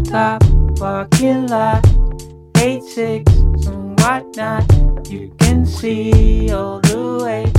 top parking lot, 86 and whatnot. You can see all the way.